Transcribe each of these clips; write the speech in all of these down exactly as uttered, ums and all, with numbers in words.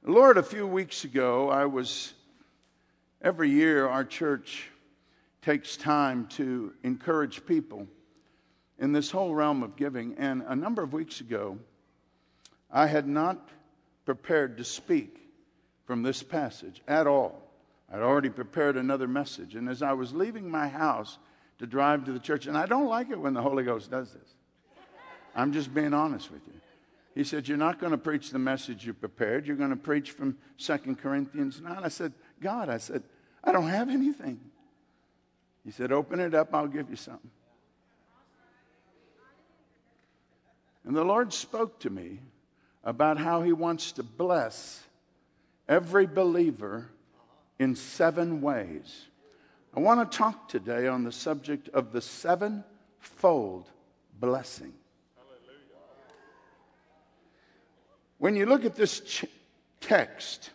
Lord, a few weeks ago, I was, every year our church takes time to encourage people in this whole realm of giving. And a number of weeks ago, I had not prepared to speak from this passage at all. I'd already prepared another message. And as I was leaving my house to drive to the church, and I don't like it when the Holy Ghost does this. I'm just being honest with you. He said, you're not going to preach the message you prepared. You're going to preach from Second Corinthians nine. I said, God, I said, I don't have anything. He said, open it up. I'll give you something. And the Lord spoke to me about how he wants to bless every believer in seven ways. I want to talk today on the subject of the sevenfold blessing. When you look at this ch- text,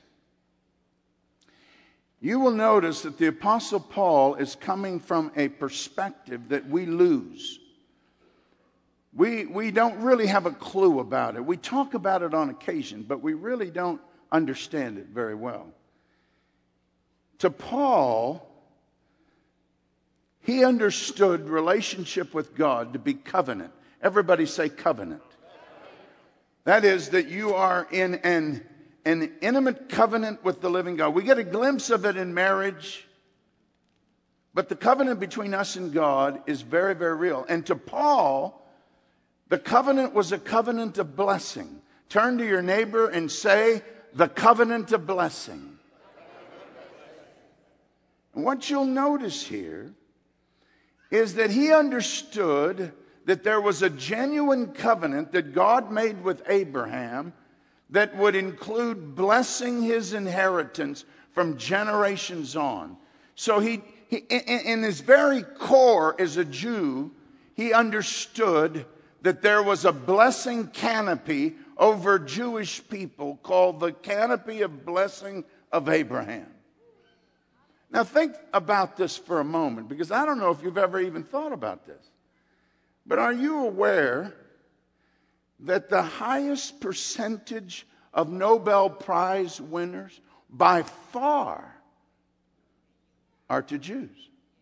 you will notice that the Apostle Paul is coming from a perspective that we lose. We, we don't really have a clue about it. We talk about it on occasion, but we really don't understand it very well. To Paul, he understood relationship with God to be covenant. Everybody say covenant. That is, that you are in an, an intimate covenant with the living God. We get a glimpse of it in marriage, but the covenant between us and God is very, very real. And to Paul, the covenant was a covenant of blessing. Turn to your neighbor and say, the covenant of blessing. And what you'll notice here is that he understood that there was a genuine covenant that God made with Abraham that would include blessing his inheritance from generations on. So he, he in his very core as a Jew, he understood that there was a blessing canopy over Jewish people called the canopy of blessing of Abraham. Now think about this for a moment, because I don't know if you've ever even thought about this. But are you aware that the highest percentage of Nobel Prize winners by far are to Jews?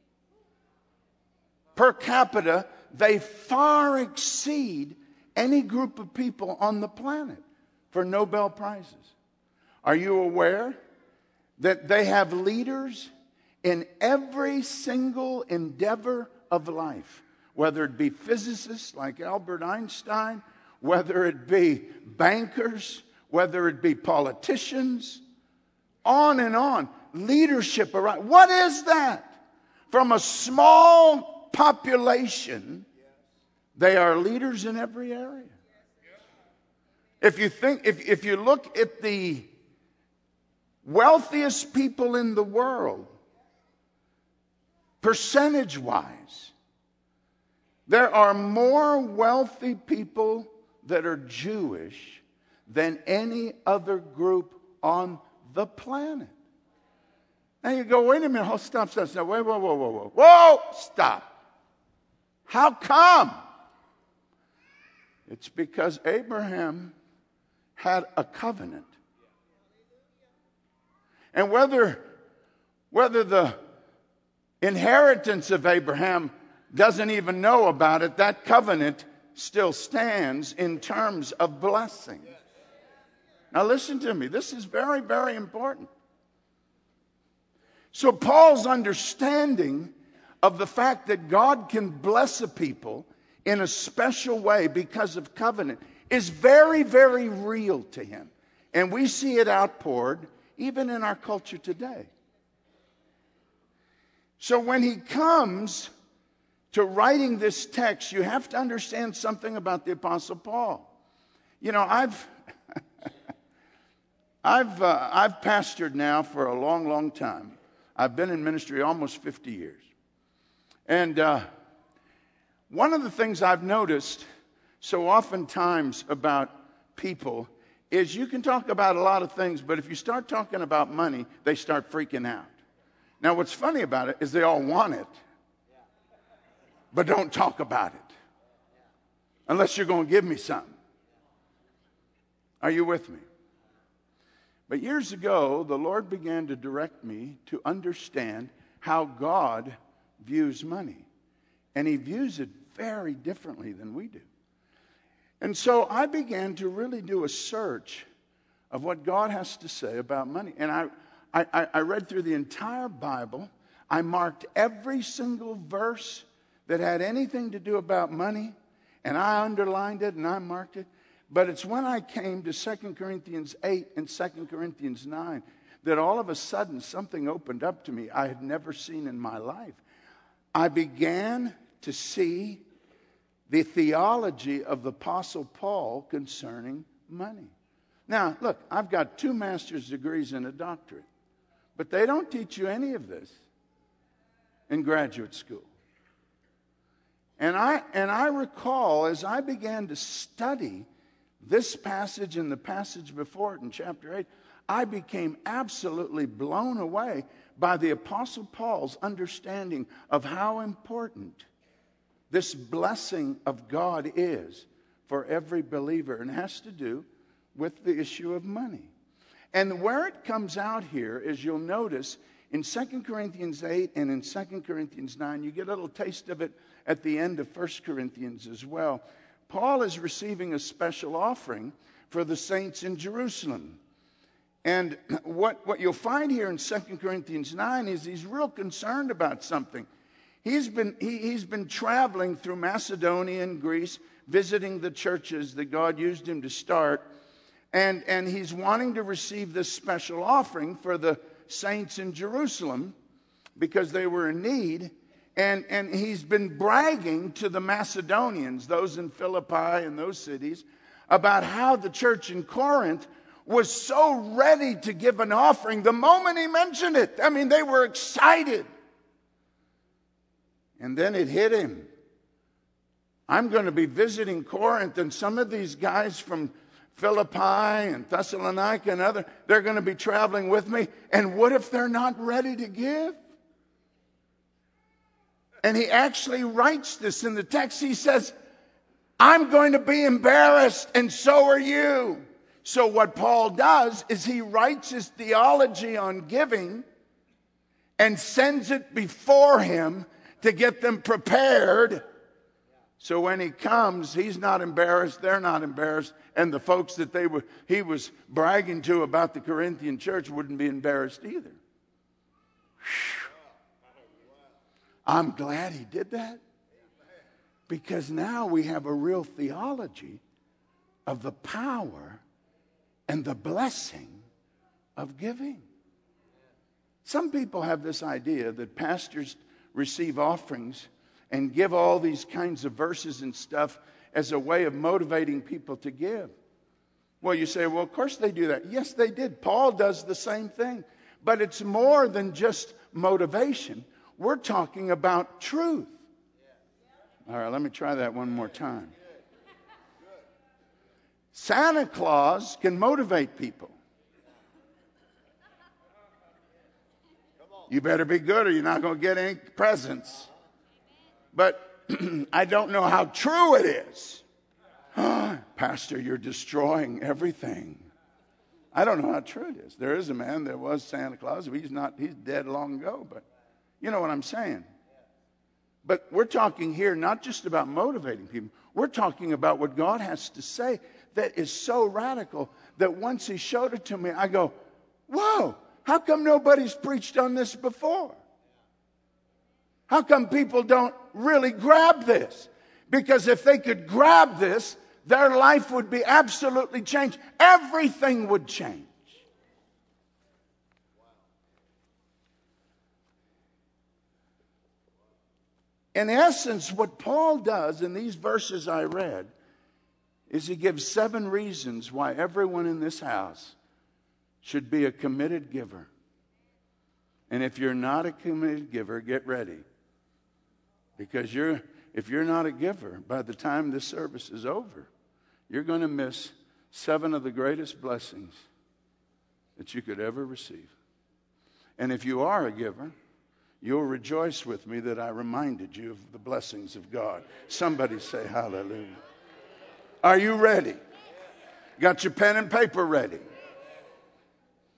Per capita, they far exceed any group of people on the planet for Nobel Prizes. Are you aware that they have leaders in every single endeavor of life? Whether it be physicists like Albert Einstein, whether it be bankers, whether it be politicians, on and on. Leadership around. What is that? From a small population, they are leaders in every area. If you think, if, if you look at the wealthiest people in the world, percentage-wise, there are more wealthy people that are Jewish than any other group on the planet. Now you go, wait a minute, oh, stop, stop, stop, wait, whoa, whoa, whoa, whoa, whoa, stop. How come? It's because Abraham had a covenant. And whether, whether the inheritance of Abraham doesn't even know about it, that covenant still stands in terms of blessing. Now listen to me. This is very, very important. So Paul's understanding of the fact that God can bless a people in a special way because of covenant is very, very real to him. And we see it outpoured even in our culture today. So when he comes to writing this text, you have to understand something about the Apostle Paul. You know, I've I've uh, I've pastored now for a long, long time. I've been in ministry almost fifty years. And uh, one of the things I've noticed so oftentimes about people is you can talk about a lot of things, but if you start talking about money, they start freaking out. Now, what's funny about it is they all want it, but don't talk about it unless you're going to give me something. Are you with me? But years ago, the Lord began to direct me to understand how God views money. And He views it very differently than we do. And so I began to really do a search of what God has to say about money. And I, I, I read through the entire Bible. I marked every single verse that had anything to do about money. And I underlined it and I marked it. But it's when I came to Second Corinthians eight and Second Corinthians nine that all of a sudden something opened up to me I had never seen in my life. I began to see the theology of the Apostle Paul concerning money. Now, look, I've got two master's degrees and a doctorate, but they don't teach you any of this in graduate school. And I, and I recall as I began to study this passage and the passage before it in chapter eight, I became absolutely blown away by the Apostle Paul's understanding of how important this blessing of God is for every believer, and has to do with the issue of money. And where it comes out here is, you'll notice in Second Corinthians eight and in Second Corinthians nine, you get a little taste of it at the end of First Corinthians as well. Paul is receiving a special offering for the saints in Jerusalem. And what, what you'll find here in Second Corinthians nine is he's real concerned about something. He's been, he, he's been traveling through Macedonia and Greece, visiting the churches that God used him to start. And, and he's wanting to receive this special offering for the saints in Jerusalem because they were in need. And, and he's been bragging to the Macedonians, those in Philippi and those cities, about how the church in Corinth was so ready to give an offering the moment he mentioned it. I mean, they were excited. And then it hit him. I'm going to be visiting Corinth, and some of these guys from Philippi and Thessalonica and other, they're going to be traveling with me. And what if they're not ready to give? And he actually writes this in the text. He says, I'm going to be embarrassed, and so are you. So what Paul does is he writes his theology on giving and sends it before him to get them prepared. So when he comes, he's not embarrassed, they're not embarrassed, and the folks that they were he was bragging to about the Corinthian church wouldn't be embarrassed either. Whew. I'm glad he did that, because now we have a real theology of the power and the blessing of giving. Some people have this idea that pastors receive offerings and give all these kinds of verses and stuff as a way of motivating people to give. Well, you say, well, of course they do that. Yes, they did. Paul does the same thing. But it's more than just motivation. We're talking about truth. All right, let me try that one more time. Santa Claus can motivate people. You better be good or you're not going to get any presents. But I don't know how true it is. Pastor, you're destroying everything. I don't know how true it is. There is a man that was Santa Claus. He's not, he's dead long ago, but you know what I'm saying. But we're talking here not just about motivating people. We're talking about what God has to say that is so radical that once he showed it to me, I go, whoa, how come nobody's preached on this before? How come people don't really grab this? Because if they could grab this, their life would be absolutely changed. Everything would change. In essence, what Paul does in these verses I read is he gives seven reasons why everyone in this house should be a committed giver. And if you're not a committed giver, get ready. Because you're, if you're not a giver, by the time this service is over, you're going to miss seven of the greatest blessings that you could ever receive. And if you are a giver, you'll rejoice with me that I reminded you of the blessings of God. Somebody say hallelujah. Are you ready? Got your pen and paper ready?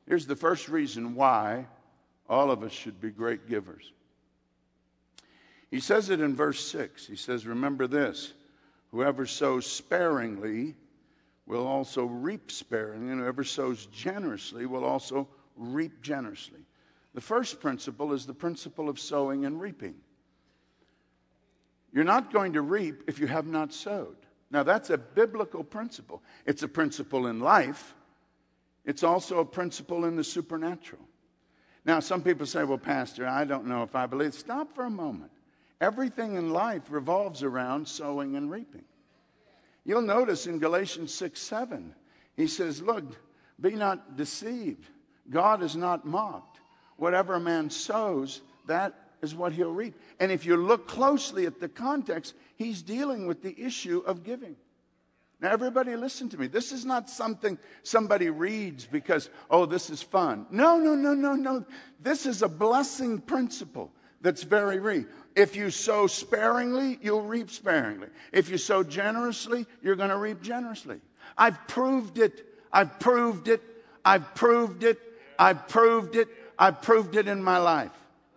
Here's the first reason why all of us should be great givers. He says it in verse six. He says, remember this, whoever sows sparingly will also reap sparingly, and whoever sows generously will also reap generously. The first principle is the principle of sowing and reaping. You're not going to reap if you have not sowed. Now, that's a biblical principle. It's a principle in life. It's also a principle in the supernatural. Now, some people say, well, Pastor, I don't know if I believe. Stop for a moment. Everything in life revolves around sowing and reaping. You'll notice in Galatians six seven, he says, look, be not deceived. God is not mocked. Whatever a man sows, that is what he'll reap. And if you look closely at the context, he's dealing with the issue of giving. Now, everybody listen to me. This is not something somebody reads because, oh, this is fun. No, no, no, no, no. This is a blessing principle that's very real. If you sow sparingly, you'll reap sparingly. If you sow generously, you're going to reap generously. I've proved it. I've proved it. I've proved it. I've proved it. I've proved it in my life.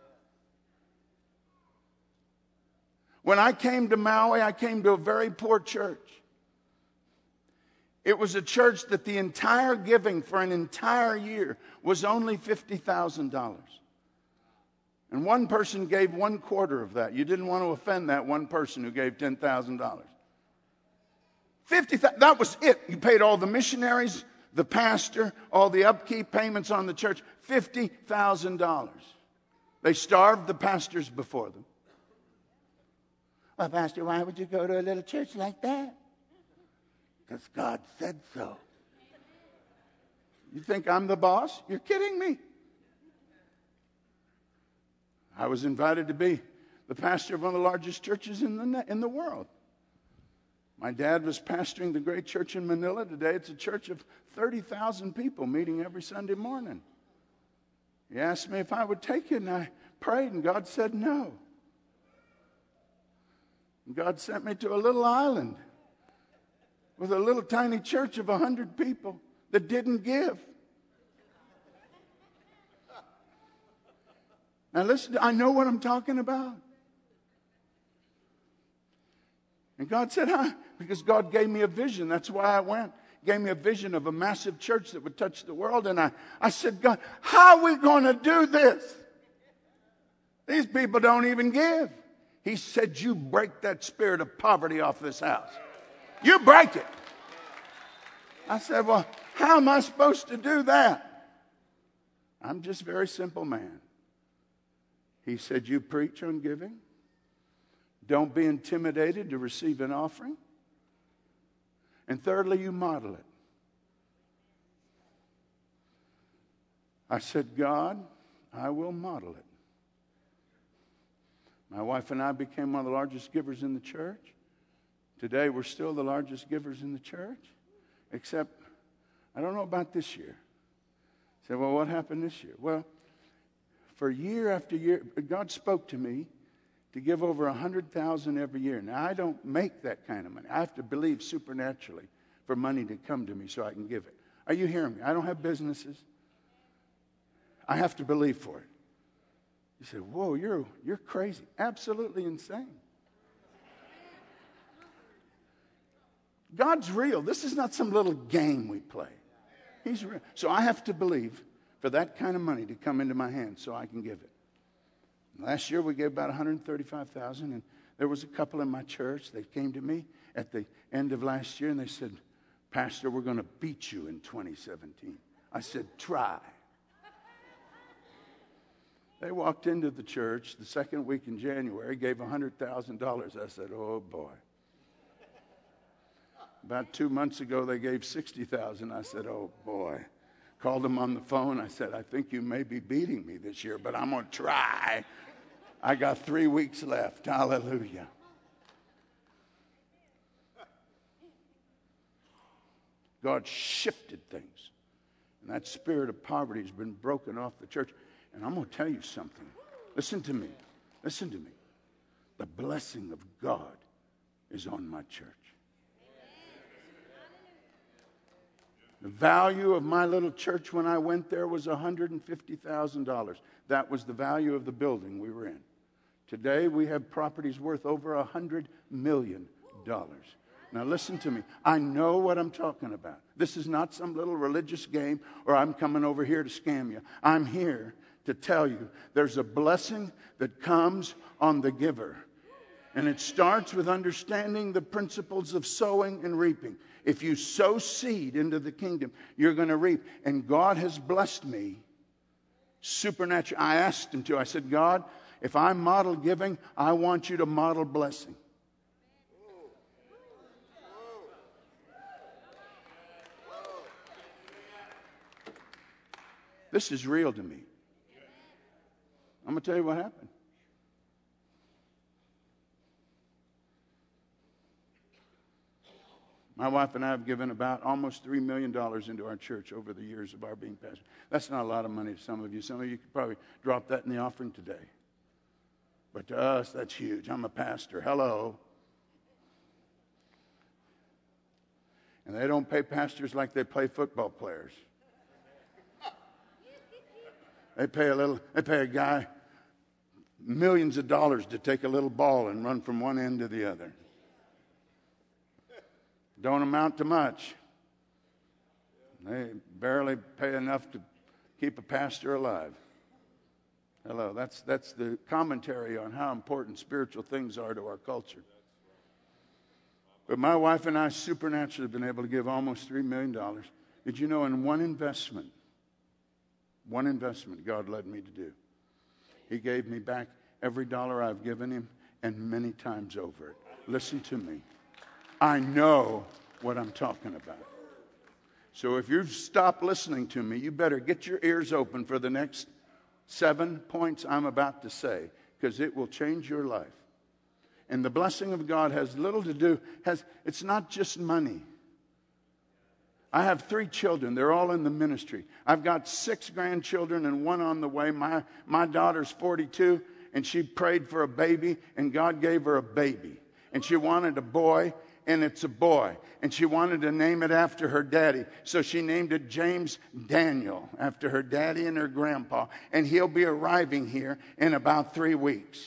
When I came to Maui, I came to a very poor church. It was a church that the entire giving for an entire year was only fifty thousand dollars. And one person gave one quarter of that. You didn't want to offend that one person who gave ten thousand dollars. fifty thousand dollars, that was it. You paid all the missionaries, the pastor, all the upkeep payments on the church, fifty thousand dollars. They starved the pastors before them. Well, Pastor, why would you go to a little church like that? Because God said so. You think I'm the boss? You're kidding me. I was invited to be the pastor of one of the largest churches in the, in the world. My dad was pastoring the great church in Manila. Today it's a church of thirty thousand people meeting every Sunday morning. He asked me if I would take it, and I prayed, and God said no. And God sent me to a little island with a little tiny church of one hundred people that didn't give. Now listen, I know what I'm talking about. And God said, huh? Because God gave me a vision. That's why I went. Gave me a vision of a massive church that would touch the world. And I, I said, God, how are we going to do this? These people don't even give. He said, you break that spirit of poverty off this house. You break it. I said, well, how am I supposed to do that? I'm just a very simple man. He said, you preach on giving. Don't be intimidated to receive an offering. And thirdly, you model it. I said, God, I will model it. My wife and I became one of the largest givers in the church. Today, we're still the largest givers in the church. Except, I don't know about this year. I said, well, what happened this year? Well, for year after year, God spoke to me to give over one hundred thousand dollars every year. Now, I don't make that kind of money. I have to believe supernaturally for money to come to me so I can give it. Are you hearing me? I don't have businesses. I have to believe for it. You say, whoa, you're, you're crazy. Absolutely insane. God's real. This is not some little game we play. He's real. So I have to believe for that kind of money to come into my hands so I can give it. Last year we gave about one hundred thirty-five thousand dollars, and there was a couple in my church. They came to me at the end of last year and they said, Pastor, we're going to beat you in twenty seventeen. I said, try. They walked into the church the second week in January, gave one hundred thousand dollars. I said, oh boy. About two months ago, they gave sixty thousand dollars. I said, oh boy. Called them on the phone. I said, I think you may be beating me this year, but I'm going to try. I got three weeks left. Hallelujah. God shifted things. And that spirit of poverty has been broken off the church. And I'm going to tell you something. Listen to me. Listen to me. The blessing of God is on my church. The value of my little church when I went there was one hundred fifty thousand dollars. That was the value of the building we were in. Today we have properties worth over one hundred million dollars. Now listen to me. I know what I'm talking about. This is not some little religious game or I'm coming over here to scam you. I'm here to tell you there's a blessing that comes on the giver. And it starts with understanding the principles of sowing and reaping. If you sow seed into the kingdom, you're going to reap. And God has blessed me supernaturally. I asked him to. I said, God, if I model giving, I want you to model blessing. This is real to me. I'm going to tell you what happened. My wife and I have given about almost three million dollars into our church over the years of our being pastor. That's not a lot of money to some of you. Some of you could probably drop that in the offering today. But to us, that's huge. I'm a pastor. Hello. And they don't pay pastors like they pay football players. They pay a little, they pay a guy millions of dollars to take a little ball and run from one end to the other. Don't amount to much. They barely pay enough to keep a pastor alive. Hello, that's that's the commentary on how important spiritual things are to our culture. But my wife and I supernaturally have been able to give almost three million dollars. Did you know in one investment, one investment God led me to do, He gave me back every dollar I've given Him and many times over it. Listen to me. I know what I'm talking about. So if you've stopped listening to me, you better get your ears open for the next seven points I'm about to say, because it will change your life. And the blessing of God has little to do, has it's not just money. I have three children. They're all in the ministry. I've got six grandchildren and one on the way. My, my daughter's forty-two, and she prayed for a baby, and God gave her a baby. And she wanted a boy, and it's a boy. And she wanted to name it after her daddy. So she named it James Daniel, after her daddy and her grandpa. And he'll be arriving here in about three weeks.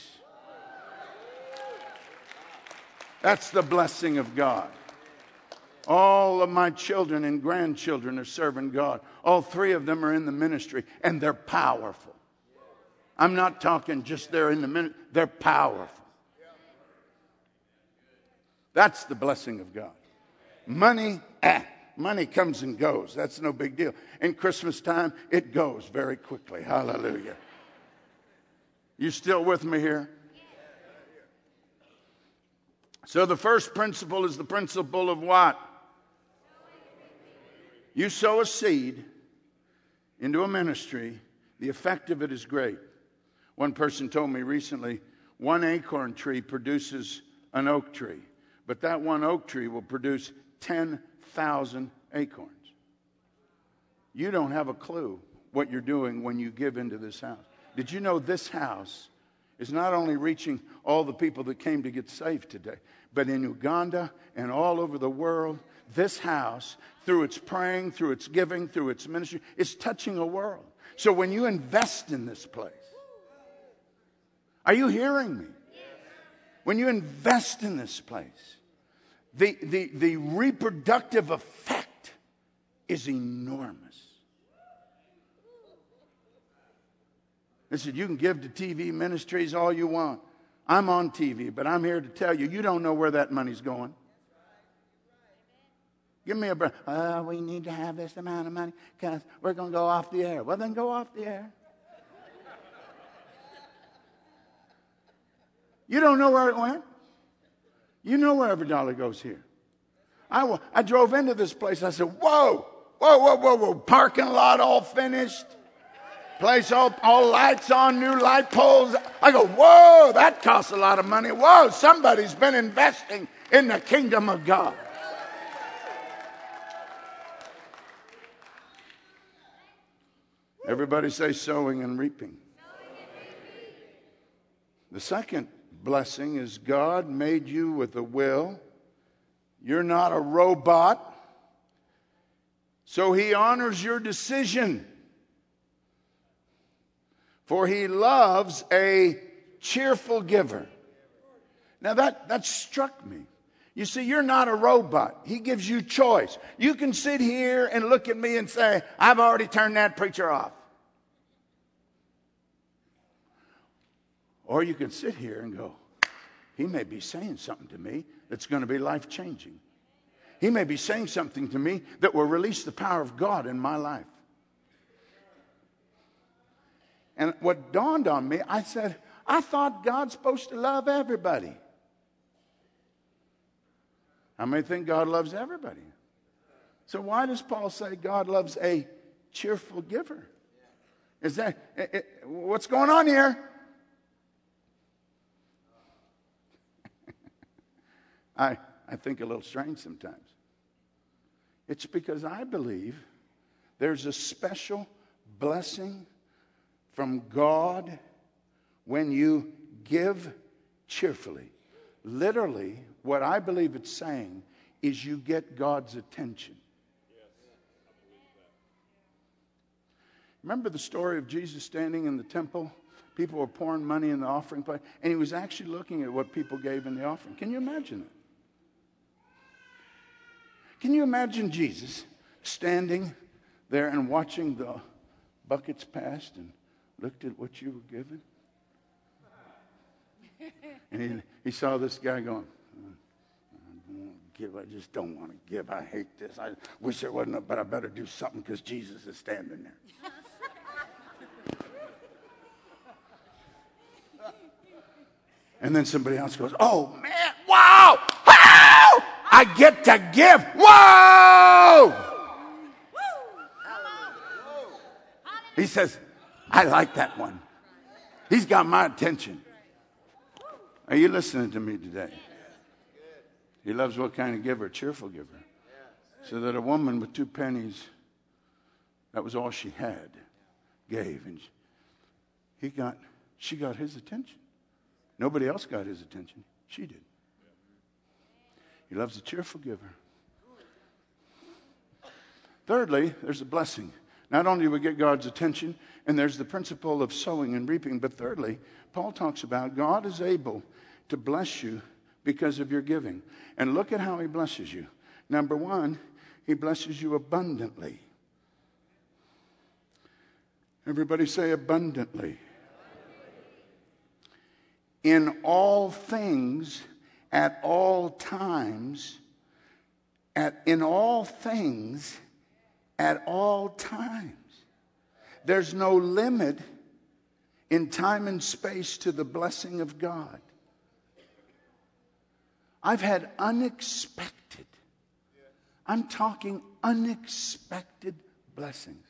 That's the blessing of God. All of my children and grandchildren are serving God. All three of them are in the ministry, and they're powerful. I'm not talking just they're in the ministry. They're powerful. That's the blessing of God. Money, ah, money comes and goes. That's no big deal. In Christmas time, it goes very quickly. Hallelujah. You still with me here? So the first principle is the principle of what? You sow a seed into a ministry, the effect of it is great. One person told me recently, one acorn tree produces an oak tree. But that one oak tree will produce ten thousand acorns. You don't have a clue what you're doing when you give into this house. Did you know this house is not only reaching all the people that came to get saved today, but in Uganda and all over the world, this house, through its praying, through its giving, through its ministry, is touching a world. So when you invest in this place, are you hearing me? When you invest in this place, The, the, the reproductive effect is enormous. Listen, you can give to T V ministries all you want. I'm on T V, but I'm here to tell you, you don't know where that money's going. Give me a break. Oh, we need to have this amount of money because we're going to go off the air. Well, then go off the air. You don't know where it went. You know where every dollar goes here. I, I drove into this place. I said, whoa, whoa, whoa, whoa, whoa. Parking lot all finished. Place all, all lights on, new light poles. I go, whoa, that costs a lot of money. Whoa, somebody's been investing in the kingdom of God. Everybody say sowing and reaping. The second blessing is God made you with a will. You're not a robot. So he honors your decision. For he loves a cheerful giver. Now that, that struck me. You see, you're not a robot. He gives you choice. You can sit here and look at me and say, I've already turned that preacher off. Or you can sit here and go, he may be saying something to me that's going to be life-changing. He may be saying something to me that will release the power of God in my life. And what dawned on me, I said, I thought God's supposed to love everybody. How many think God loves everybody? So why does Paul say God loves a cheerful giver? Is that, it, it, what's going on here? I, I think a little strange sometimes. It's because I believe there's a special blessing from God when you give cheerfully. Literally, what I believe it's saying is you get God's attention. Remember the story of Jesus standing in the temple? People were pouring money in the offering plate, and he was actually looking at what people gave in the offering. Can you imagine it? Can you imagine Jesus standing there and watching the buckets passed and looked at what you were given? And he, he saw this guy going, I don't want to give. I just don't want to give. I hate this. I wish there wasn't, but I better do something because Jesus is standing there. And then somebody else goes, oh, man, wow, wow, I get to give. Whoa! He says, I like that one. He's got my attention. Are you listening to me today? He loves what kind of giver? Cheerful giver. So that a woman with two pennies, that was all she had, gave. And he got, she got his attention. Nobody else got his attention. She did. He loves a cheerful giver. Thirdly, there's a blessing. Not only do we get God's attention, and there's the principle of sowing and reaping, but thirdly, Paul talks about God is able to bless you because of your giving. And look at how he blesses you. Number one, he blesses you abundantly. Everybody say abundantly. In all things, at all times, at in all things, at all times. There's no limit in time and space to the blessing of God. I've had unexpected, I'm talking unexpected blessings.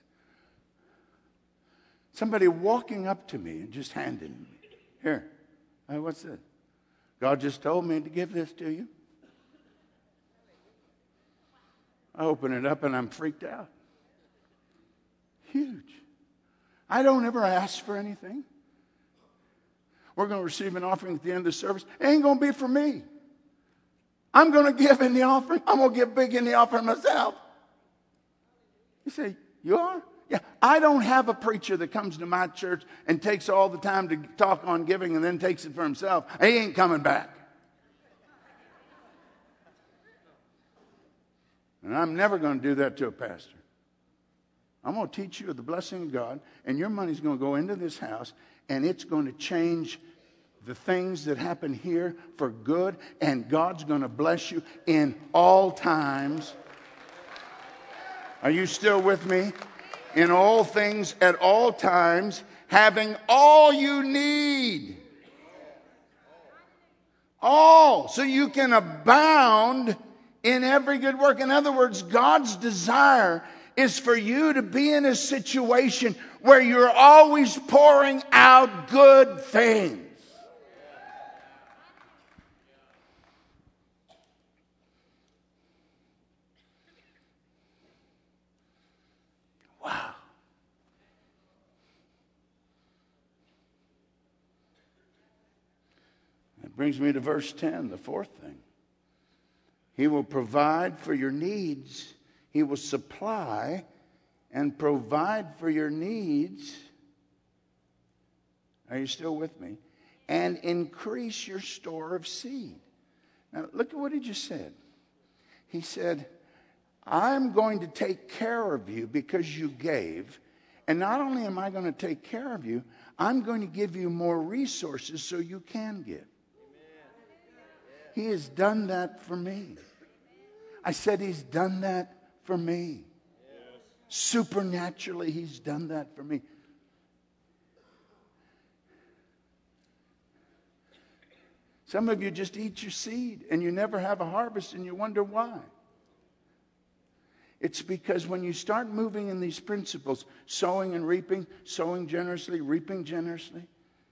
Somebody walking up to me and just handing me, here, hey, what's this? God just told me to give this to you. I open it up and I'm freaked out. Huge. I don't ever ask for anything. We're going to receive an offering at the end of the service. It ain't going to be for me. I'm going to give in the offering. I'm going to give big in the offering myself. You say, you are? Yeah. I don't have a preacher that comes to my church and takes all the time to talk on giving and then takes it for himself. He ain't coming back. And I'm never going to do that to a pastor. I'm going to teach you the blessing of God, and your money's going to go into this house, and it's going to change the things that happen here for good, and God's going to bless you in all times. Are you still with me? In all things, at all times, having all you need. All. So you can abound in every good work. In other words, God's desire is for you to be in a situation where you're always pouring out good things. Wow. That brings me to verse ten, the fourth thing. He will provide for your needs He will supply and provide for your needs. Are you still with me? And increase your store of seed. Now, look at what he just said. He said, I'm going to take care of you because you gave. And not only am I going to take care of you, I'm going to give you more resources so you can give. He has done that for me. I said he's done that for me. Supernaturally, he's done that for me. Some of you just eat your seed and you never have a harvest and you wonder why. It's because when you start moving in these principles, sowing and reaping, sowing generously, reaping generously,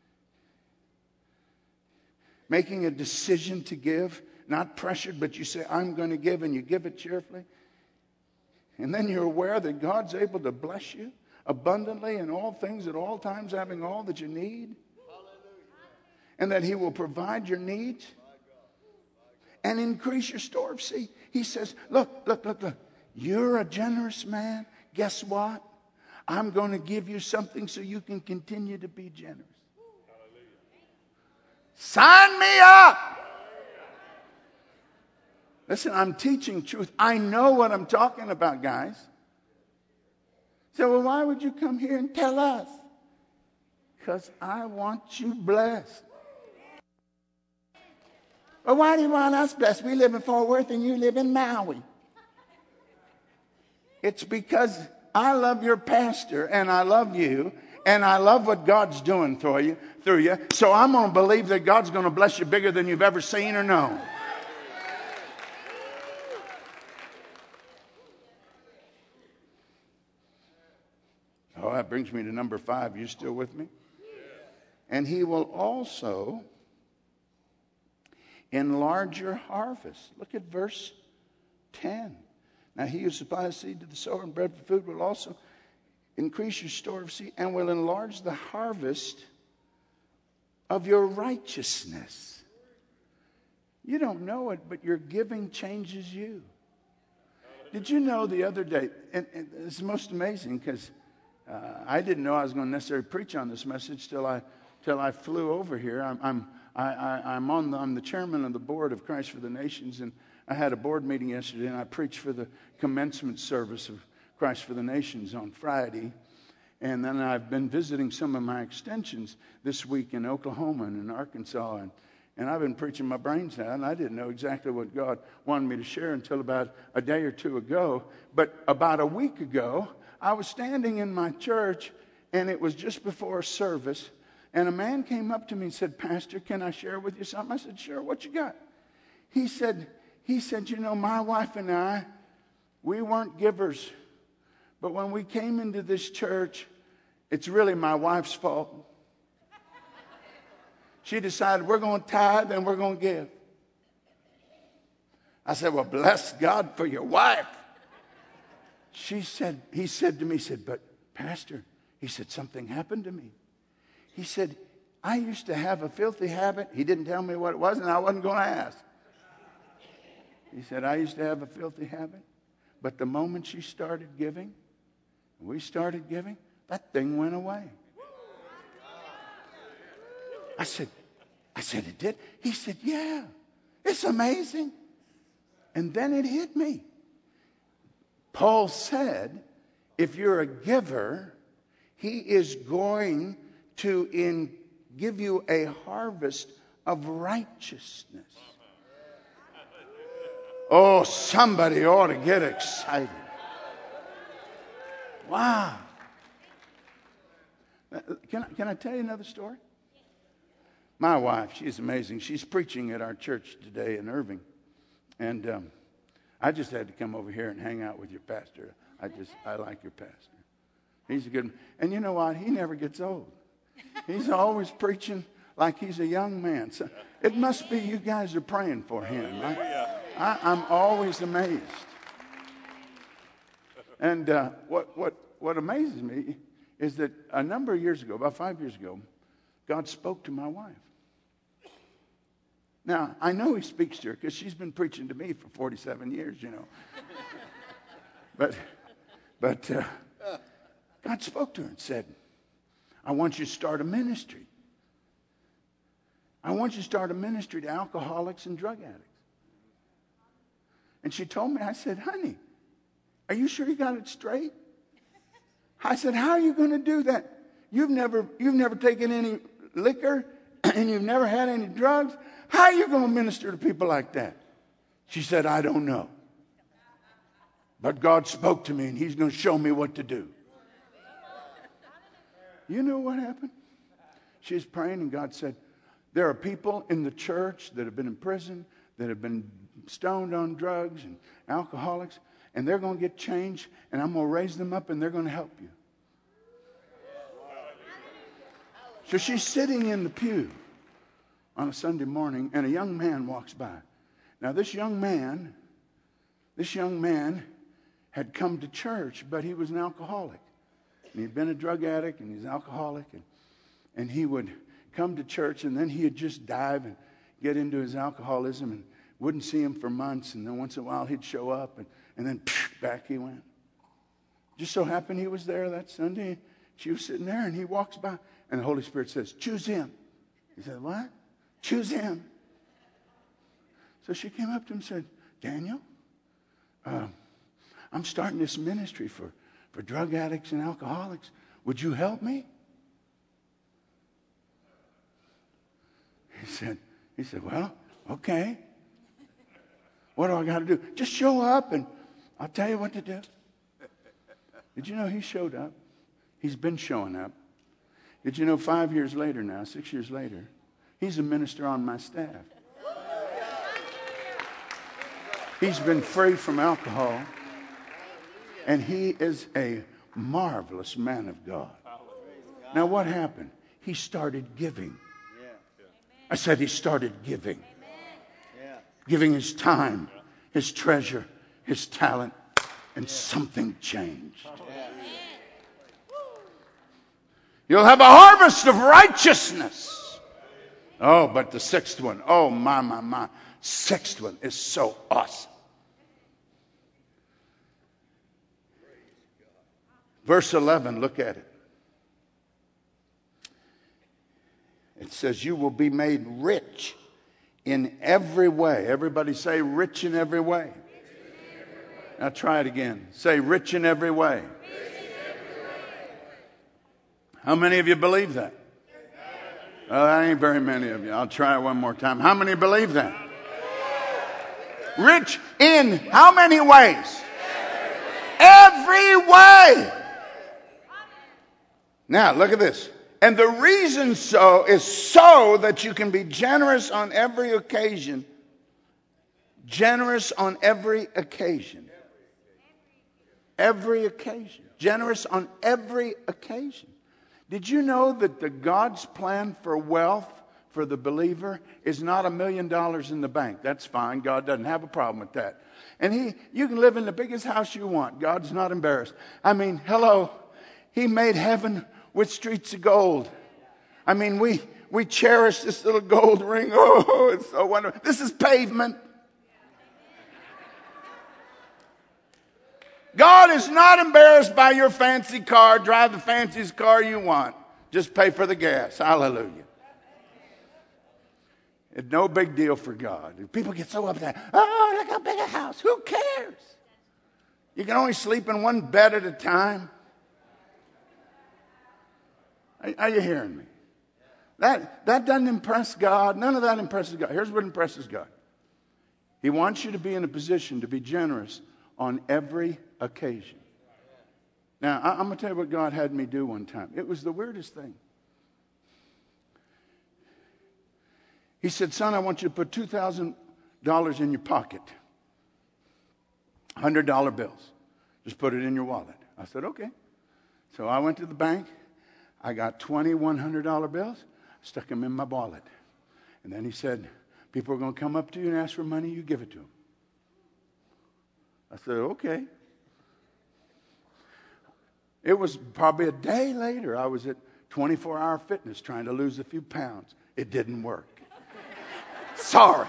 making a decision to give, not pressured, but you say, I'm going to give, and you give it cheerfully. And then you're aware that God's able to bless you abundantly in all things at all times, having all that you need. And that he will provide your needs and increase your store of seed. He says, look, look, look, look. You're a generous man. Guess what? I'm going to give you something so you can continue to be generous. Sign me up. Listen, I'm teaching truth. I know what I'm talking about, guys. So, well, why would you come here and tell us? Because I want you blessed. Well, why do you want us blessed? We live in Fort Worth and you live in Maui. It's because I love your pastor and I love you and I love what God's doing through you, through you. So I'm going to believe that God's going to bless you bigger than you've ever seen or known. Oh, that brings me to number five. You still with me? And he will also enlarge your harvest. Look at verse ten. Now he who supplies seed to the sower and bread for food will also increase your store of seed and will enlarge the harvest of your righteousness. You don't know it, but your giving changes you. Did you know the other day, and, and it's most amazing because uh, I didn't know I was going to necessarily preach on this message till I till I flew over here. I'm I'm I, I, I'm on the, I'm the chairman of the board of Christ for the Nations, and I had a board meeting yesterday, and I preached for the commencement service of Christ for the Nations on Friday. And then I've been visiting some of my extensions this week in Oklahoma and in Arkansas. And, and I've been preaching my brains out, and I didn't know exactly what God wanted me to share until about a day or two ago. But about a week ago, I was standing in my church, and it was just before service. And a man came up to me and said, Pastor, can I share with you something? I said, sure, what you got? He said, he said, you know, my wife and I, we weren't givers. But when we came into this church, it's really my wife's fault. She decided we're going to tithe and we're going to give. I said, well, bless God for your wife. She said, he said to me, he said, but Pastor, he said, something happened to me. He said, I used to have a filthy habit. He didn't tell me what it was, and I wasn't going to ask. He said, I used to have a filthy habit. But the moment she started giving, we started giving, that thing went away. I said, I said, it did? He said, yeah, it's amazing. And then it hit me. Paul said, if you're a giver, he is going to in, give you a harvest of righteousness. Oh, somebody ought to get excited. Wow. Can I, can I tell you another story? My wife, she's amazing. She's preaching at our church today in Irving. And um, I just had to come over here and hang out with your pastor. I just, I like your pastor. He's a good man. And you know what? He never gets old. He's always preaching like he's a young man. So it must be you guys are praying for him. I, I, I'm always amazed. And uh, what, what, what amazes me is that a number of years ago, about five years ago, God spoke to my wife. Now, I know he speaks to her because she's been preaching to me for forty-seven years, you know. But, but uh, God spoke to her and said, I want you to start a ministry. I want you to start a ministry to alcoholics and drug addicts. And she told me, I said, honey, are you sure you got it straight? I said, how are you going to do that? You've never, you've never taken any liquor and you've never had any drugs. How are you going to minister to people like that? She said, I don't know. But God spoke to me and he's going to show me what to do. You know what happened? She was praying and God said, there are people in the church that have been in prison, that have been stoned on drugs and alcoholics, and they're going to get changed, and I'm going to raise them up, and they're going to help you. So she's sitting in the pew on a Sunday morning, and a young man walks by. Now, this young man, this young man had come to church, but he was an alcoholic. And he'd been a drug addict, and he's an alcoholic, and, and he would come to church, and then he'd just dive and get into his alcoholism, and wouldn't see him for months, and then once in a while he'd show up, and, and then psh, back he went. Just so happened he was there that Sunday. She was sitting there, and he walks by, and the Holy Spirit says, choose him. He said, what? Choose him. So she came up to him and said, Daniel, uh, I'm starting this ministry for, for drug addicts and alcoholics. Would you help me? He said, he said, well, okay. What do I got to do? Just show up and I'll tell you what to do. Did you know he showed up? He's been showing up. Did you know five years later now, six years later, he's a minister on my staff. He's been free from alcohol. And he is a marvelous man of God. Now what happened? He started giving. I said he started giving. Giving his time, his treasure, his talent, and something changed. You'll have a harvest of righteousness. Oh, but the sixth one, oh my, my, my. Sixth one is so awesome. Verse eleven, look at it. It says, you will be made rich in every way. Everybody say rich in every way. Now try it again. Say rich in every way. How many of you believe that? Well, that ain't very many of you. I'll try it one more time. How many believe that? Rich in how many ways? Every way. Now look at this. And the reason so is so that you can be generous on every occasion. Generous on every occasion. Every occasion. Generous on every occasion. Did you know that the God's plan for wealth for the believer is not a million dollars in the bank? That's fine. God doesn't have a problem with that. And he, you can live in the biggest house you want. God's not embarrassed. I mean, hello. He made heaven with streets of gold. I mean, we, we cherish this little gold ring. Oh, it's so wonderful. This is pavement. God is not embarrassed by your fancy car. Drive the fanciest car you want. Just pay for the gas. Hallelujah. It's no big deal for God. People get so upset. Oh, look how big a house. Who cares? You can only sleep in one bed at a time. Are, are you hearing me? That, that doesn't impress God. None of that impresses God. Here's what impresses God. He wants you to be in a position to be generous on every occasion. Now, I, I'm going to tell you what God had me do one time. It was the weirdest thing. He said, son, I want you to put two thousand dollars in your pocket. one hundred dollar bills. Just put it in your wallet. I said, okay. So I went to the bank. I got twenty one hundred dollar bills. Stuck them in my wallet. And then he said, people are going to come up to you and ask for money. You give it to them. I said, okay. It was probably a day later. I was at twenty-four hour fitness trying to lose a few pounds. It didn't work. Sorry.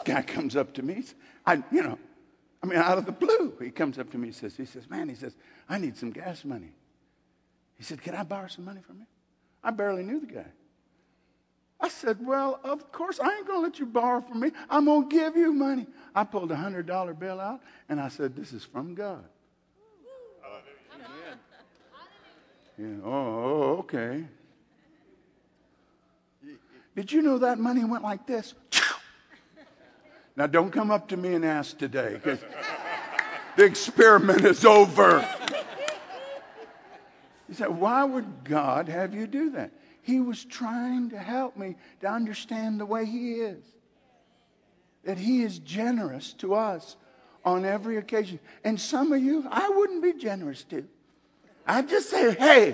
guy comes up to me. I, you know, I mean, out of the blue, he comes up to me. He says, he says, man, he says, I need some gas money. He said, can I borrow some money from you? I barely knew the guy. I said, well, of course, I ain't going to let you borrow from me. I'm going to give you money. I pulled a one hundred dollar bill out, and I said, this is from God. Yeah. Oh, oh, okay. Did you know that money went like this? Now, don't come up to me and ask today, because the experiment is over. He said, why would God have you do that? He was trying to help me to understand the way He is. That He is generous to us on every occasion. And some of you, I wouldn't be generous to. I'd just say, hey.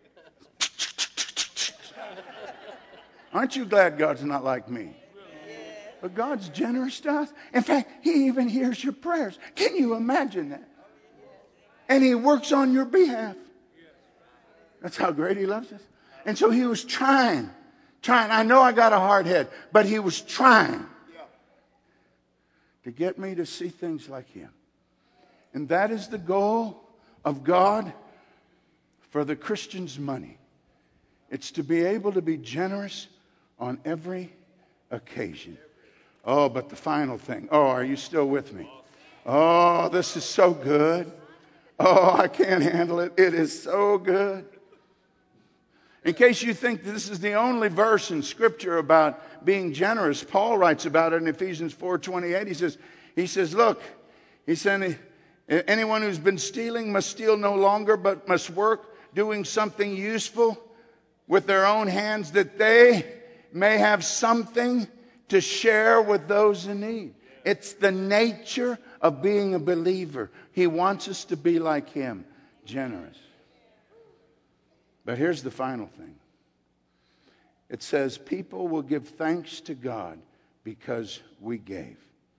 Aren't you glad God's not like me? But God's generous to us. In fact, He even hears your prayers. Can you imagine that? And He works on your behalf. That's how great He loves us. And so He was trying, trying. I know I got a hard head, but He was trying to get me to see things like Him. And that is the goal of God for the Christian's money. It's to be able to be generous on every occasion. Oh, but the final thing. Oh, are you still with me? Oh, this is so good. Oh, I can't handle it. It is so good. In case you think this is the only verse in Scripture about being generous, Paul writes about it in Ephesians four twenty-eight. He says, he says, look, he said, anyone who's been stealing must steal no longer, but must work doing something useful with their own hands, that they may have something to share with those in need. It's the nature of being a believer. He wants us to be like Him, generous. But here's the final thing. It says, people will give thanks to God because we gave.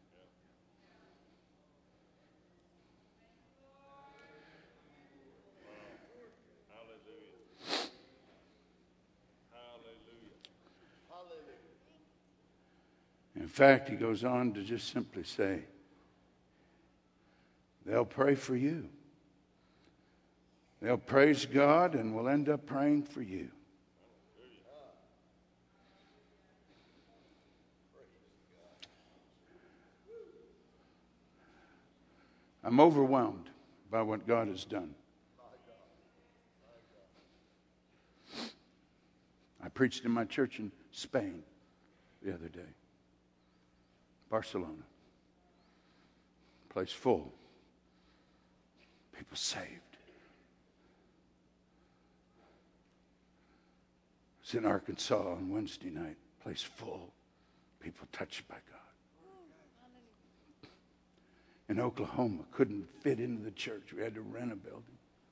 In fact, he goes on to just simply say, they'll pray for you. They'll praise God, and we'll end up praying for you. I'm overwhelmed by what God has done. I preached in my church in Spain the other day. Barcelona. Place full. People saved. I was in Arkansas on Wednesday night. Place full. People touched by God. In Oklahoma, couldn't fit into the church. We had to rent a building.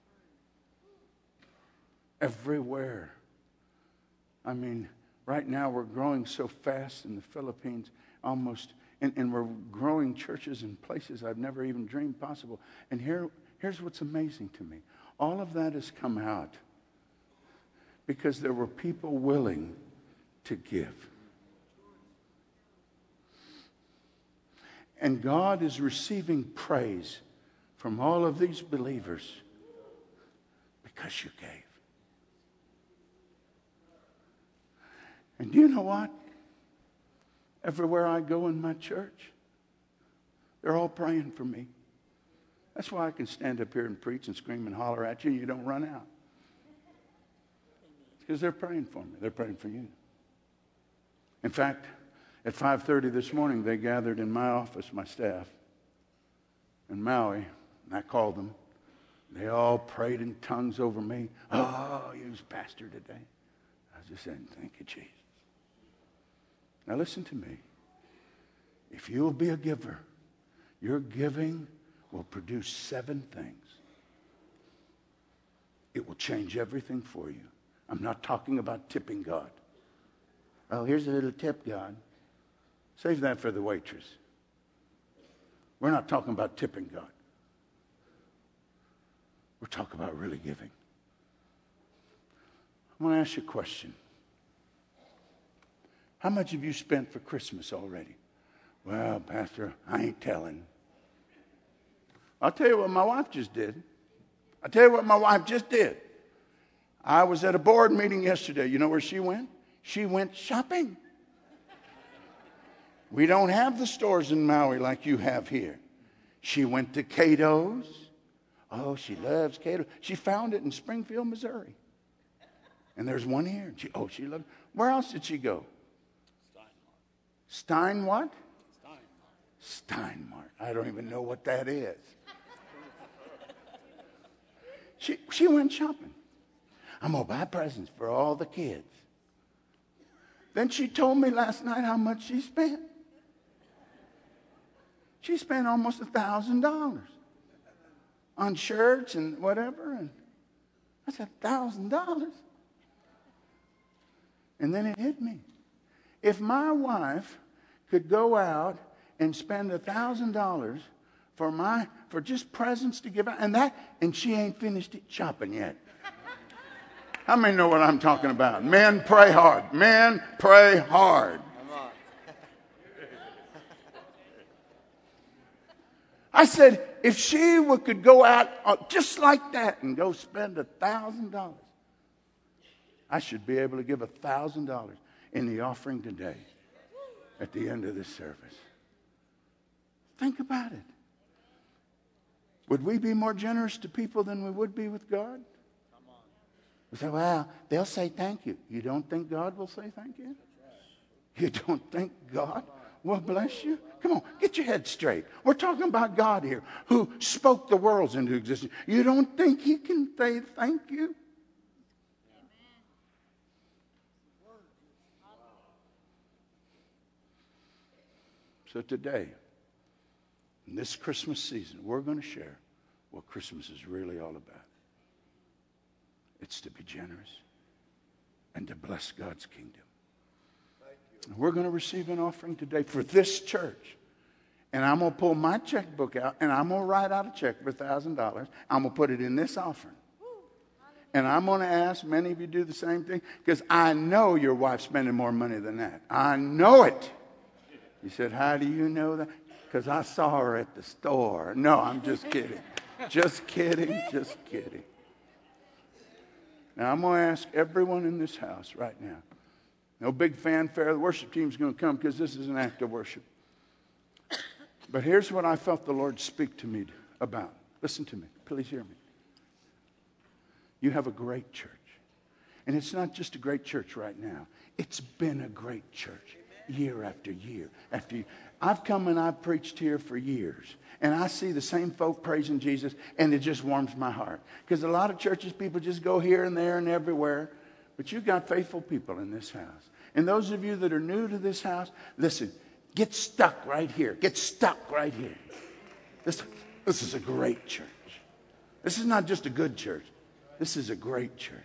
Everywhere. I mean, right now we're growing so fast in the Philippines, almost, and, and we're growing churches in places I've never even dreamed possible. And here, here's what's amazing to me. All of that has come out because there were people willing to give. And God is receiving praise from all of these believers because you gave. And do you know what? Everywhere I go in my church, they're all praying for me. That's why I can stand up here and preach and scream and holler at you and you don't run out. It's because they're praying for me. They're praying for you. In fact, at five thirty this morning, they gathered in my office, my staff, in Maui, and I called them. They all prayed in tongues over me. Oh, you was pastor today. I was just saying, thank you, Jesus. Now listen to me. If you will be a giver, your giving will produce seven things. It will change everything for you. I'm not talking about tipping God. Oh, here's a little tip, God. Save that for the waitress. We're not talking about tipping God. We're talking about really giving. I want to ask you a question. How much have you spent for Christmas already? Well, Pastor, I ain't telling. I'll tell you what my wife just did. I'll tell you what my wife just did. I was at a board meeting yesterday. You know where she went? She went shopping. We don't have the stores in Maui like you have here. She went to Cato's. Oh, she loves Cato. She found it in Springfield, Missouri. And there's one here. She, oh, she loved. Where else did she go? Steinmart. Stein what? Steinmart. Steinmart. I don't even know what that is. She, she went shopping. I'm going to buy presents for all the kids. Then she told me last night how much she spent. She spent almost a thousand dollars on shirts and whatever. And I said, a thousand dollars? And then it hit me. If my wife could go out and spend a thousand dollars for my for just presents to give out, and that, and she ain't finished shopping yet. How many know what I'm talking about? Men, pray hard. Men, pray hard. I said, if she would, could go out just like that and go spend a thousand dollars, I should be able to give a thousand dollars in the offering today at the end of this service. Think about it. Would we be more generous to people than we would be with God? We say, well, they'll say thank you. You don't think God will say thank you? You don't think God will bless you? Come on, get your head straight. We're talking about God here, who spoke the worlds into existence. You don't think he can say thank you? So today, in this Christmas season, we're going to share what Christmas is really all about. It's to be generous and to bless God's kingdom. And we're going to receive an offering today for this church. And I'm going to pull my checkbook out and I'm going to write out a check for one thousand dollars. I'm going to put it in this offering. And I'm going to ask, many of you do the same thing, because I know your wife's spending more money than that. I know it. You said, how do you know that? Because I saw her at the store. No, I'm just kidding. Just kidding. Just kidding. Now, I'm going to ask everyone in this house right now. No big fanfare. The worship team's going to come because this is an act of worship. But here's what I felt the Lord speak to me about. Listen to me. Please hear me. You have a great church. And it's not just a great church right now. It's been a great church year after year after year. I've come and I've preached here for years. And I see the same folk praising Jesus, and it just warms my heart. Because a lot of churches, people just go here and there and everywhere. But you've got faithful people in this house. And those of you that are new to this house, listen, get stuck right here. Get stuck right here. This, this is a great church. This is not just a good church. This is a great church.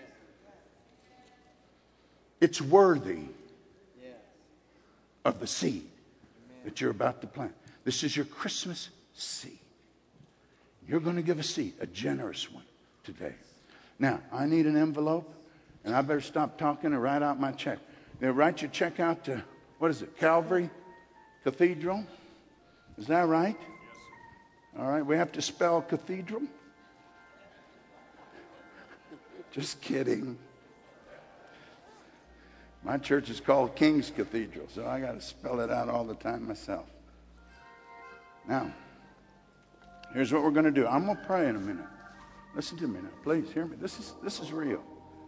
It's worthy of the seed that you're about to plant. This is your Christmas seed. You're going to give a seed, a generous one, today. Now, I need an envelope, and I better stop talking and write out my check. Now, write your check out to, what is it, Calvary Cathedral? Is that right? Yes. All right, we have to spell cathedral? Just kidding. My church is called King's Cathedral, so I got to spell it out all the time myself. Now, here's what we're going to do. I'm going to pray in a minute. Listen to me now. Please hear me. This is, this is real.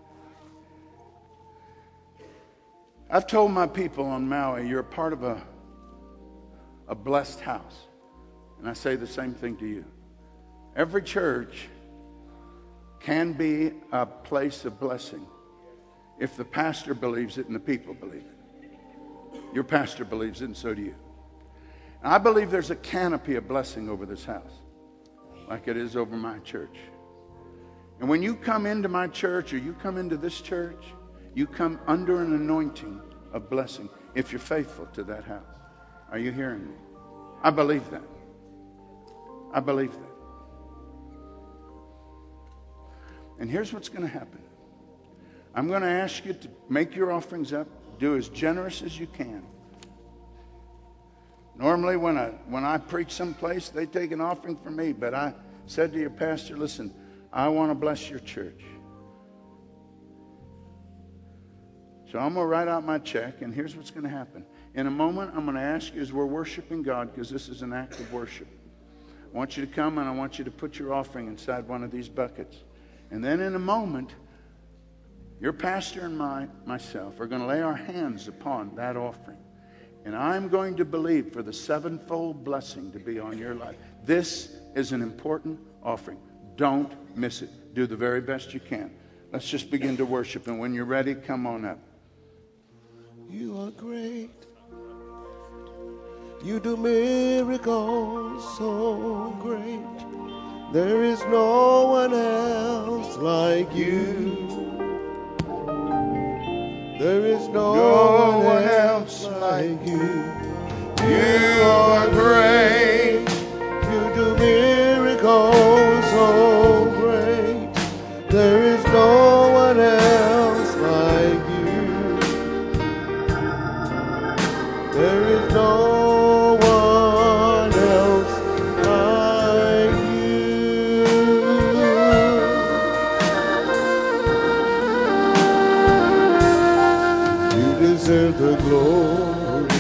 I've told my people on Maui, you're a part of a, a blessed house. And I say the same thing to you. Every church can be a place of blessing if the pastor believes it and the people believe it. Your pastor believes it, and so do you. And I believe there's a canopy of blessing over this house, like it is over my church. And when you come into my church, or you come into this church, you come under an anointing of blessing if you're faithful to that house. Are you hearing me? I believe that. I believe that. And here's what's going to happen. I'm going to ask you to make your offerings up. Do as generous as you can. Normally when I, when I preach someplace, they take an offering from me. But I said to your pastor, listen, I want to bless your church. So I'm going to write out my check, and here's what's going to happen. In a moment, I'm going to ask you as we're worshiping God, because this is an act of worship. I want you to come, and I want you to put your offering inside one of these buckets. And then in a moment, your pastor and my, myself are going to lay our hands upon that offering. And I'm going to believe for the sevenfold blessing to be on your life. This is an important offering. Don't miss it. Do the very best you can. Let's just begin to worship. And when you're ready, come on up. You are great. You do miracles so great. There is no one else like you. There is no, no one else like you. You are great. You do miracles so great. There is no one else like you. There is no one else like you. You deserve the glory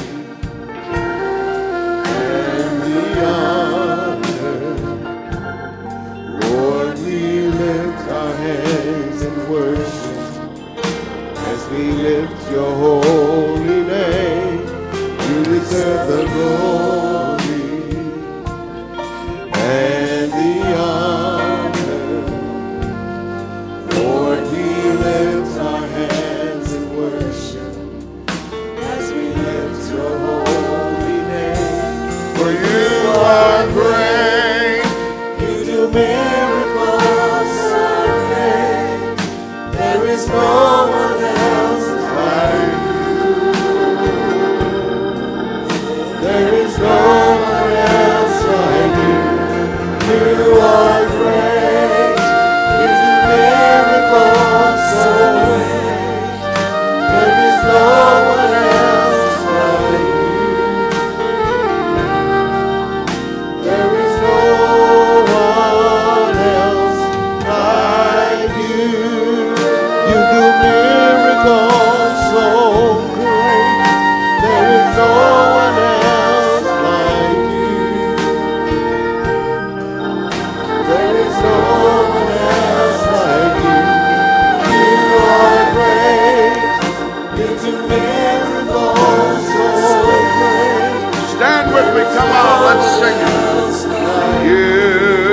and the honor. Lord, we lift our hands in worship as we lift your holy name. You deserve the glory and the honor. Lord, we lift our hands in worship as we lift your holy name. For you are great. You do miracles so great. There is no one else like you. There is no one else like you. You are great. You do miracles so great. There is no one else like you. There is no one else like you. You do miracles so great. There is no one else like you. There is no one else like you. You are great. You do miracles so great. Stand with me. Come on, let's sing it. You.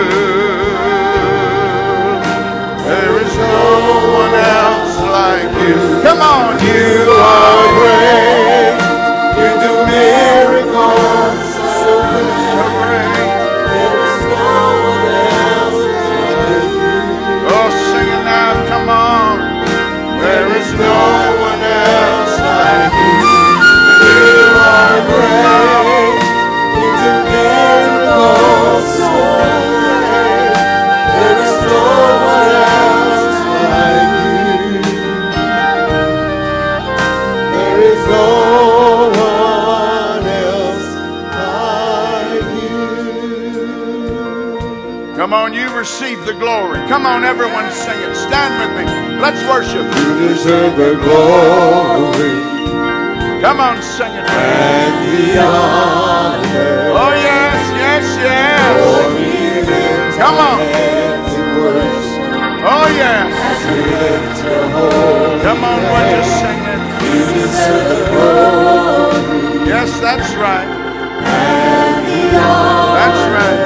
There is no one else like you. Come on, You are great. You do miracles so great. so great. There is no one else like you. Oh, sing it now. Come on. There is no one else like you. You are great. You do miracles so great. There is no one else like you. There is no one else like you. Come on, you receive the glory. Come on, everyone, sing it. Stand with me. Let's worship. You deserve the glory Come on, sing it. and the honor. Oh, yes, yes, yes. Lord, we lift Come our on. hands in worship Oh, yes. as we lift your holy Come on, would you name. sing it? You deserve the glory Yes, that's right. and the honor. That's right.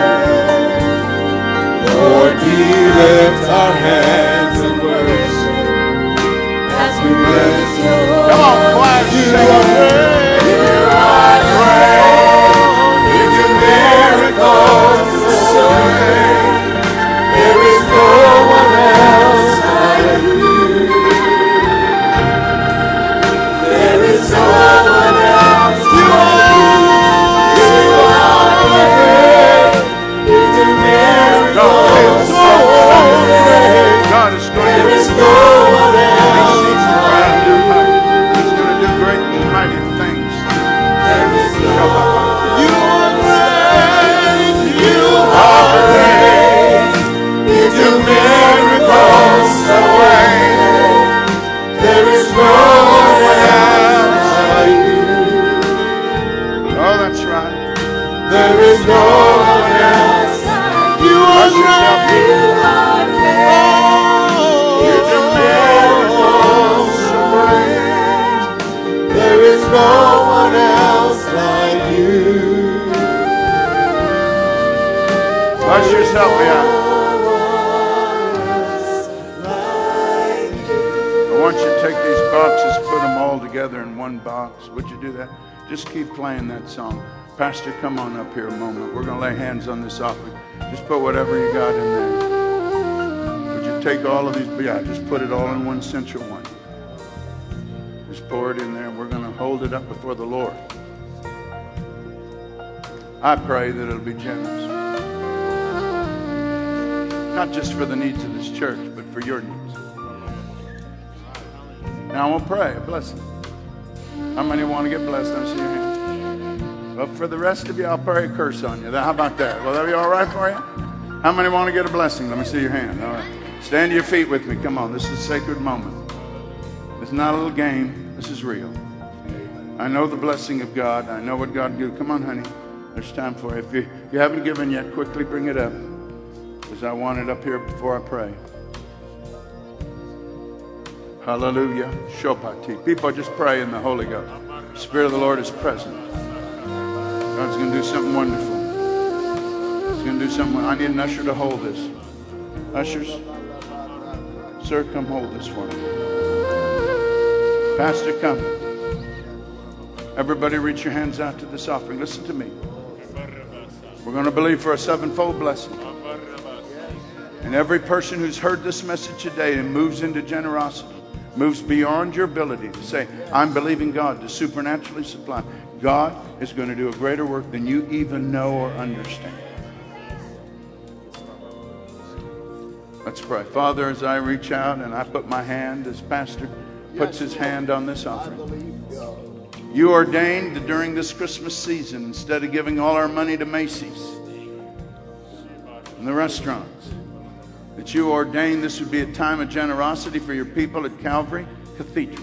Lord, we lift our hands in worship as we lift your holy name. Come on, choir, You sing are it. great. You are great. You do miracles so great. There is no one else like you. There is no one else like you. You are great. You do miracles so great. God is going There to is no one else He's like you. going to do great and mighty one else like you. Ushers, help me out. I want you to take these boxes, put them all together in one box. Would you do that? Just keep playing that song. Pastor, come on up here a moment. We're going to lay hands on this offering. Just put whatever you got in there. Would you take all of these? Yeah, just put it all in one central one. Just pour it in there. We're going to hold it up before the Lord. I pray that it'll be generous. Not just for the needs of this church, but for your needs. Now I'm going to pray a blessing. How many want to get blessed? Let me see your hand. Well, for the rest of you, I'll pray a curse on you. How about that? Will that be all right for you? How many want to get a blessing? Let me see your hand. All right. Stand to your feet with me. Come on. This is a sacred moment. It's not a little game. This is real. I know the blessing of God. I know what God do. Come on, honey. There's time for it. If you, if you haven't given yet, quickly bring it up. Because I want it up here before I pray. Hallelujah. Shopati. People just pray in the Holy Ghost. The Spirit of the Lord is present. God's going to do something wonderful. He's going to do something. I need an usher to hold this. Ushers, sir, come hold this for me. Pastor, come. Everybody reach your hands out to this offering. Listen to me. We're going to believe for a sevenfold blessing. And every person who's heard this message today and moves into generosity, moves beyond your ability to say, I'm believing God to supernaturally supply. God is going to do a greater work than you even know or understand. Let's pray. Father, as I reach out and I put my hand, as Pastor puts his hand on this offering, you ordained that during this Christmas season, instead of giving all our money to Macy's and the restaurants, that you ordained this would be a time of generosity for your people at Calvary Cathedral.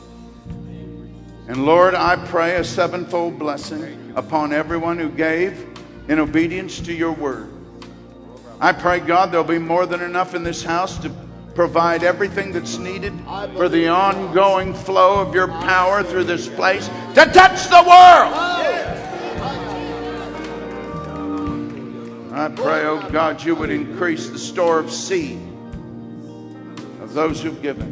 And Lord, I pray a sevenfold blessing upon everyone who gave in obedience to your word. I pray, God, there'll be more than enough in this house to provide everything that's needed for the ongoing flow of your power through this place to touch the world. I pray, oh God, you would increase the store of seed of those who've given.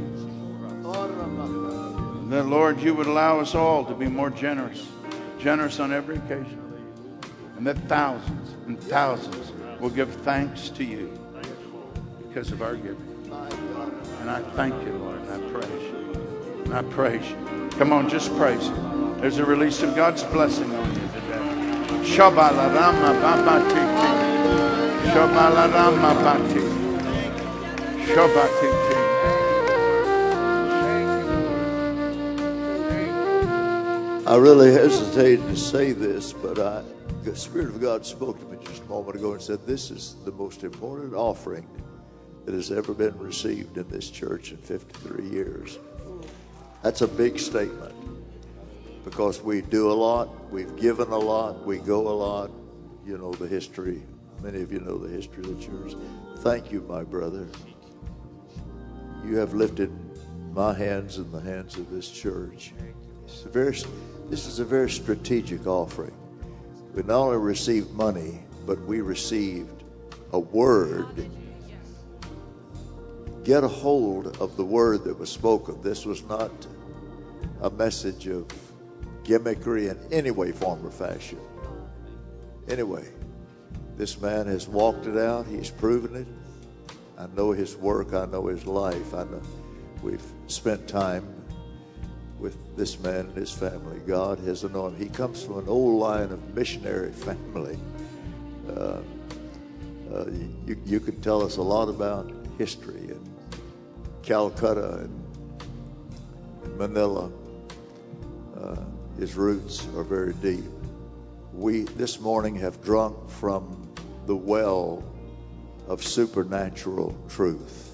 And that, Lord, you would allow us all to be more generous, generous on every occasion. And that thousands and thousands will give thanks to you because of our giving. And I thank you, Lord, and I praise you. And I praise you. Come on, just praise him. There's a release of God's blessing on you today. Shabalarama babatiti. Shabalarama bati. Shabatiti. I really hesitated to say this, but I, the Spirit of God spoke to me just a moment ago and said, this is the most important offering that has ever been received in this church in fifty-three years. That's a big statement because we do a lot, we've given a lot, we go a lot. You know the history. Many of you know the history of the church. Thank you, my brother. You have lifted my hands and the hands of this church. It's a very, this is a very strategic offering. We not only received money, but we received a word. Get a hold of the word that was spoken. This was not a message of gimmickry in any way, form, or fashion. Anyway, this man has walked it out. He's proven it. I know his work. I know his life. I know we've spent time with this man and his family. God has anointed him. He comes from an old line of missionary family. Uh, uh, you, you could tell us a lot about history in Calcutta and, and Manila. Uh, his roots are very deep. We this morning have drunk from the well of supernatural truth.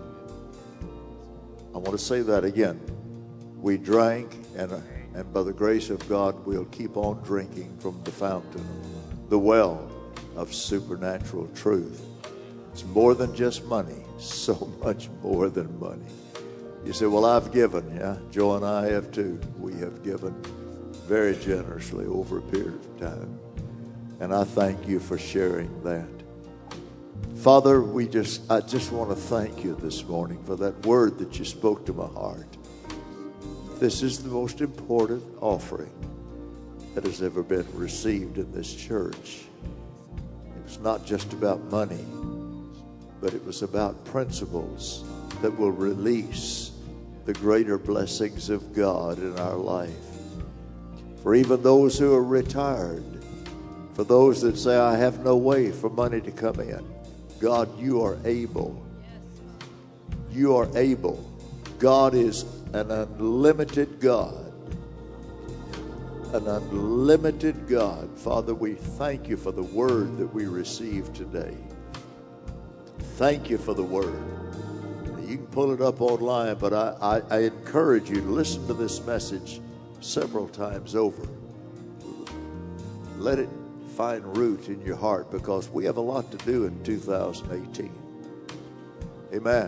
I want to say that again. We drank, and, and by the grace of God, we'll keep on drinking from the fountain, the well of supernatural truth. It's more than just money, so much more than money. You say, well, I've given. Yeah, Joe and I have too. We have given very generously over a period of time. And I thank you for sharing that. Father, we just I just want to thank you this morning for that word that you spoke to my heart. This is the most important offering that has ever been received in this church. It was not just about money, but it was about principles that will release the greater blessings of God in our life. For even those who are retired, for those that say, I have no way for money to come in, God, you are able. You are able. God is an unlimited God. An unlimited God. Father, we thank you for the word that we received today. Thank you for the word. You can pull it up online, but I, I, I encourage you to listen to this message several times over. Let it find root in your heart, because we have a lot to do in two thousand eighteen. Amen.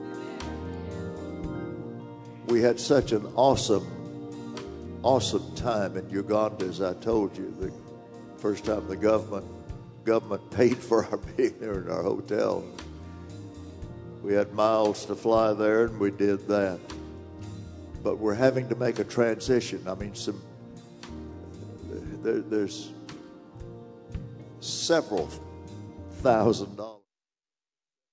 We had such an awesome, awesome time in Uganda, as I told you. The first time the government government paid for our being there in our hotel. We had miles to fly there, and we did that. But we're having to make a transition. I mean, some there, there's several thousand dollars.